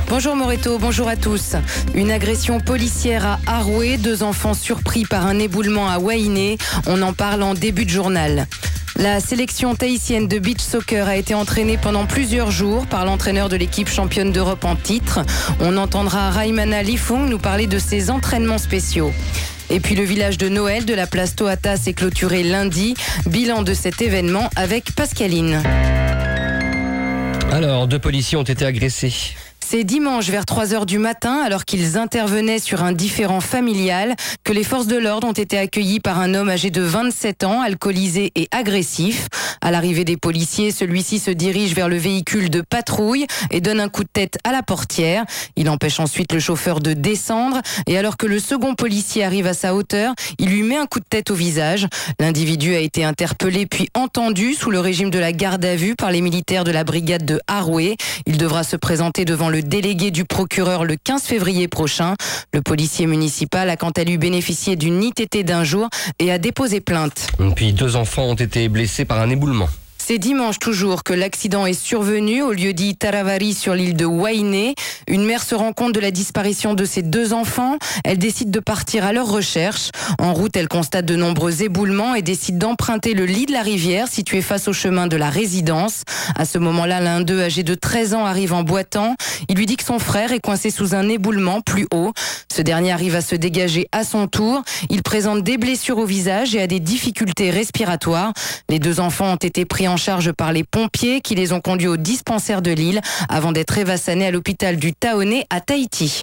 Bonjour Moreto, bonjour à tous. Une agression policière à Arouet, 2 enfants surpris par un éboulement à Wainé. On en parle en début de journal. La sélection tahitienne de beach soccer a été entraînée pendant plusieurs jours par l'entraîneur de l'équipe championne d'Europe en titre. On entendra Raimana Lifung nous parler de ses entraînements spéciaux. Et puis le village de Noël de la place Tohata s'est clôturé lundi. Bilan de cet événement avec Pascaline. Alors, 2 policiers ont été agressés. C'est dimanche vers 3h du matin, alors qu'ils intervenaient sur un différend familial, que les forces de l'ordre ont été accueillis par un homme âgé de 27 ans, alcoolisé et agressif. À l'arrivée des policiers, celui-ci se dirige vers le véhicule de patrouille et donne un coup de tête à la portière. Il empêche ensuite le chauffeur de descendre et alors que le second policier arrive à sa hauteur, il lui met un coup de tête au visage. L'individu a été interpellé puis entendu sous le régime de la garde à vue par les militaires de la brigade de Arouet. Il devra se présenter devant le délégué du procureur le 15 février prochain. Le policier municipal a quant à lui bénéficié d'une ITT d'1 jour et a déposé plainte. Et puis 2 enfants ont été blessés par un éboulement. C'est dimanche toujours que l'accident est survenu au lieu dit Taravari sur l'île de Wainé. Une mère se rend compte de la disparition de ses 2 enfants. Elle décide de partir à leur recherche. En route, elle constate de nombreux éboulements et décide d'emprunter le lit de la rivière situé face au chemin de la résidence. À ce moment-là, l'un d'eux, âgé de 13 ans, arrive en boitant. Il lui dit que son frère est coincé sous un éboulement plus haut. Ce dernier arrive à se dégager à son tour. Il présente des blessures au visage et a des difficultés respiratoires. Les 2 enfants ont été pris en charge par les pompiers qui les ont conduits au dispensaire de l'île avant d'être évassanés à l'hôpital du Taoné à Tahiti.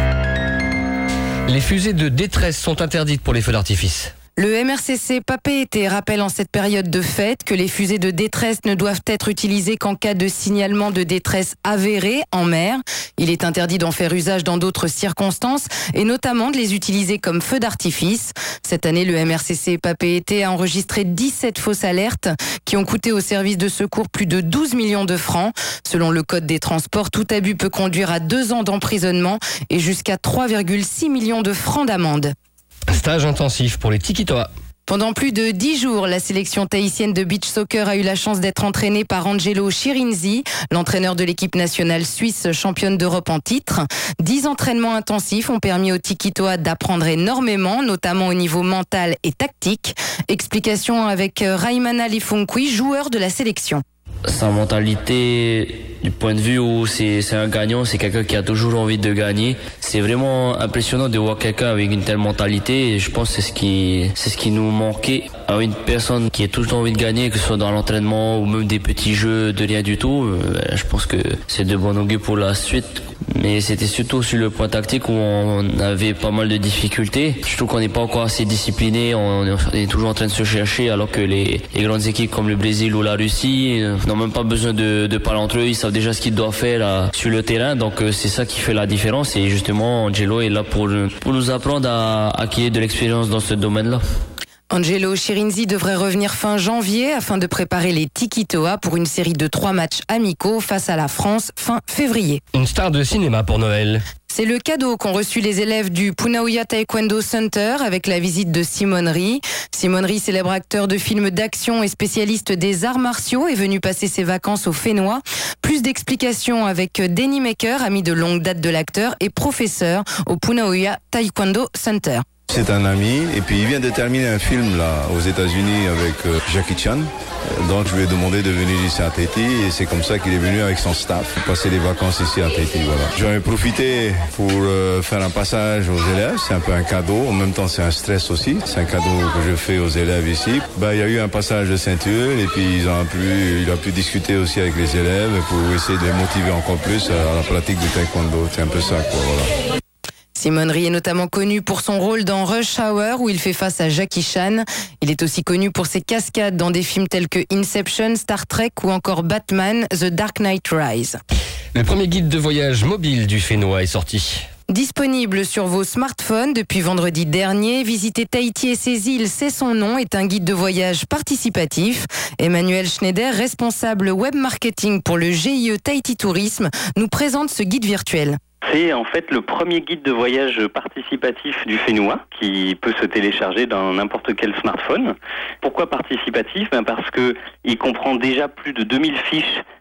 Les fusées de détresse sont interdites pour les feux d'artifice. Le MRCC Papeete rappelle en cette période de fête que les fusées de détresse ne doivent être utilisées qu'en cas de signalement de détresse avéré en mer. Il est interdit d'en faire usage dans d'autres circonstances et notamment de les utiliser comme feux d'artifice. Cette année, le MRCC Papeete a enregistré 17 fausses alertes qui ont coûté au service de secours plus de 12 millions de francs. Selon le Code des transports, tout abus peut conduire à 2 ans d'emprisonnement et jusqu'à 3,6 millions de francs d'amende. Stage intensif pour les Tikitoa. Pendant plus de 10 jours, la sélection tahitienne de beach soccer a eu la chance d'être entraînée par Angelo Chirinzi, l'entraîneur de l'équipe nationale suisse championne d'Europe en titre. 10 entraînements intensifs ont permis aux Tikitoa d'apprendre énormément, notamment au niveau mental et tactique. Explication avec Raimana Lifunkui, joueur de la sélection. Sa mentalité, du point de vue où c'est un gagnant, c'est quelqu'un qui a toujours envie de gagner. C'est vraiment impressionnant de voir quelqu'un avec une telle mentalité et je pense que c'est ce qui nous manquait. À une personne qui a toujours envie de gagner, que ce soit dans l'entraînement ou même des petits jeux de rien du tout, je pense que c'est de bon augure pour la suite. Mais c'était surtout sur le point tactique où on avait pas mal de difficultés. Je trouve qu'on n'est pas encore assez discipliné, on est toujours en train de se chercher alors que les grandes équipes comme le Brésil ou la Russie n'ont même pas besoin de parler entre eux, ils savent déjà ce qu'ils doivent faire sur le terrain. Donc c'est ça qui fait la différence et justement Angelo est là pour nous apprendre à acquérir de l'expérience dans ce domaine-là. Angelo Chirinzi devrait revenir fin janvier afin de préparer les Tikitoa pour une série de 3 matchs amicaux face à la France fin février. Une star de cinéma pour Noël. C'est le cadeau qu'ont reçu les élèves du Punauia Taekwondo Center avec la visite de Simone Ri. Simone Ri, célèbre acteur de films d'action et spécialiste des arts martiaux, est venu passer ses vacances au Fénois. Plus d'explications avec Danny Maker, ami de longue date de l'acteur et professeur au Punauia Taekwondo Center. C'est un ami et puis il vient de terminer un film là aux États-Unis avec Jackie Chan. Donc je lui ai demandé de venir ici à Tahiti et c'est comme ça qu'il est venu avec son staff passer les vacances ici à Tahiti. Voilà. J'en ai profité pour faire un passage aux élèves. C'est un peu un cadeau. En même temps c'est un stress aussi. C'est un cadeau que je fais aux élèves ici. Il y a eu un passage de ceinture et puis il a pu discuter aussi avec les élèves pour essayer de les motiver encore plus à la pratique du taekwondo. C'est un peu ça quoi. Voilà. Simone Ri est notamment connu pour son rôle dans Rush Hour où il fait face à Jackie Chan. Il est aussi connu pour ses cascades dans des films tels que Inception, Star Trek ou encore Batman, The Dark Knight Rise. Le premier guide de voyage mobile du Fénois est sorti. Disponible sur vos smartphones depuis vendredi dernier, Visiter Tahiti et ses îles, c'est son nom, est un guide de voyage participatif. Emmanuel Schneider, responsable web marketing pour le GIE Tahiti Tourisme, nous présente ce guide virtuel. C'est en fait le premier guide de voyage participatif du Fénois qui peut se télécharger dans n'importe quel smartphone. Pourquoi participatif ? Parce qu'il comprend déjà plus de 2000 fiches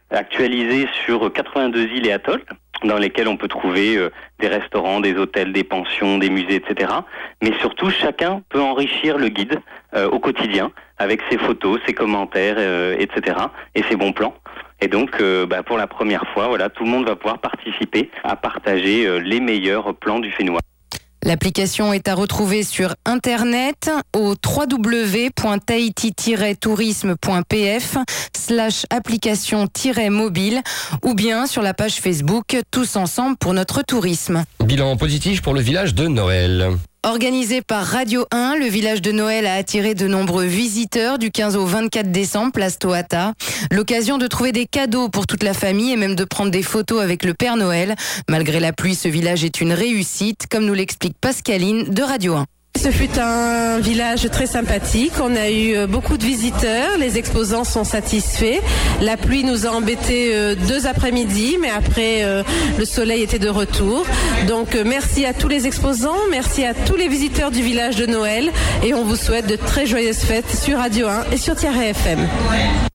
actualisé sur 82 îles et atolls, dans lesquels on peut trouver des restaurants, des hôtels, des pensions, des musées, etc. Mais surtout, chacun peut enrichir le guide au quotidien avec ses photos, ses commentaires, etc. et ses bons plans. Et donc, pour la première fois, voilà, tout le monde va pouvoir participer à partager les meilleurs plans du Fénois. L'application est à retrouver sur Internet au www.tahiti-tourisme.pf/application-mobile ou bien sur la page Facebook Tous Ensemble pour notre tourisme. Bilan positif pour le village de Noël. Organisé par Radio 1, le village de Noël a attiré de nombreux visiteurs du 15 au 24 décembre, place Tohata. L'occasion de trouver des cadeaux pour toute la famille et même de prendre des photos avec le Père Noël. Malgré la pluie, ce village est une réussite, comme nous l'explique Pascaline de Radio 1. Ce fut un village très sympathique, on a eu beaucoup de visiteurs, les exposants sont satisfaits. La pluie nous a embêtés 2 après-midi, mais après le soleil était de retour. Donc merci à tous les exposants, merci à tous les visiteurs du village de Noël et on vous souhaite de très joyeuses fêtes sur Radio 1 et sur Tiare FM.